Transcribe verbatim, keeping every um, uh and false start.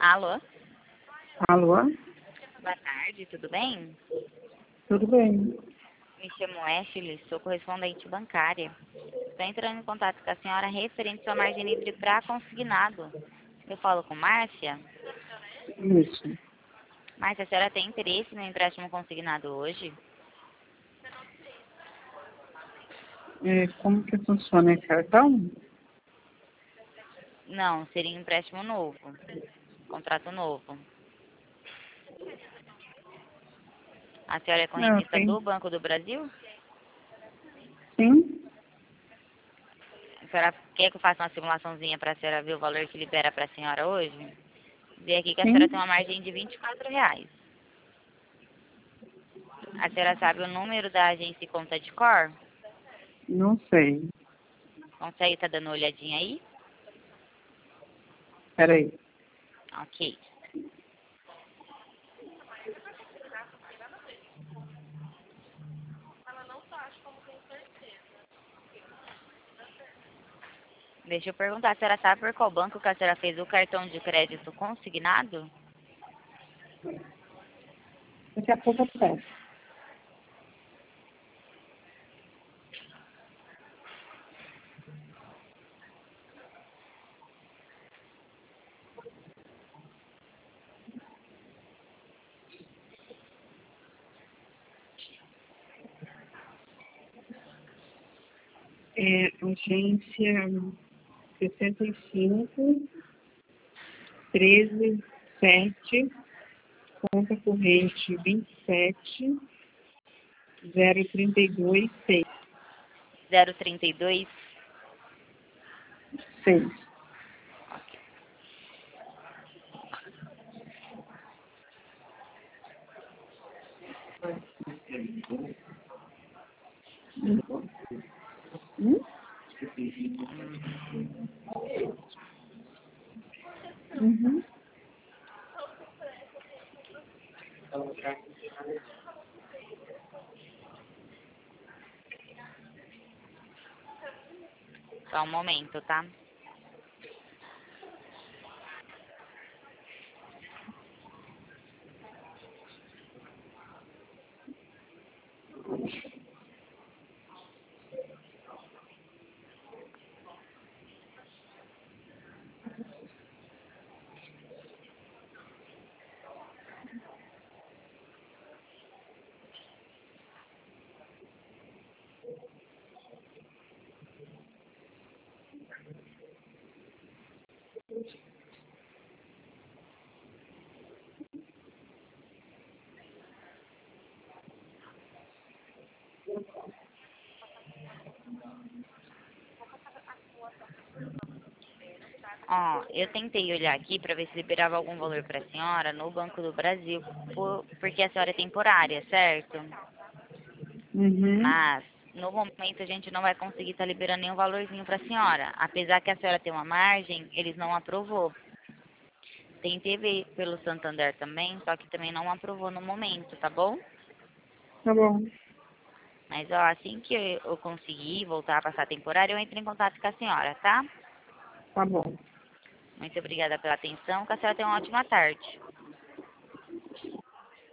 Alô? Alô? Boa tarde, tudo bem? Tudo bem? Me chamo Ashley, sou correspondente bancária. Estou entrando em contato com a senhora referente à sua margem livre para consignado. Eu falo com Márcia. Isso. Márcia, a senhora tem interesse no empréstimo consignado hoje? É, como que funciona? É cartão? Não, seria um empréstimo novo. Contrato novo. A senhora é Não, correntista tem. do Banco do Brasil? Sim? A senhora quer que eu faça uma simulaçãozinha para a senhora ver o valor que libera para a senhora hoje? Vê aqui que a senhora tem Sim? uma margem de vinte e quatro reais. A senhora sabe o número da agência e conta de cor? Não sei. Consegue estar dando uma olhadinha aí? Peraí. Ok. Deixa eu perguntar, a senhora sabe por qual banco que a senhora fez o cartão de crédito consignado? Daqui a pouco eu peço. É agência sessenta e cinco, treze, sete, conta corrente vinte e sete, zero trinta e dois, seis. zero trinta e dois? seis. Hum? Uhum. Só um momento, tá? Ó, eu tentei olhar aqui para ver se liberava algum valor para a senhora no Banco do Brasil, por, porque a senhora é temporária, certo? Uhum. Mas, no momento, a gente não vai conseguir estar liberando nenhum valorzinho para a senhora. Apesar que a senhora tem uma margem, eles não aprovou. Tentei ver pelo Santander também, só que também não aprovou no momento, tá bom? Tá bom. Mas, ó, assim que eu conseguir voltar a passar a temporária, eu entro em contato com a senhora, tá? Tá bom. Muito obrigada pela atenção, que a senhora tenha uma ótima tarde.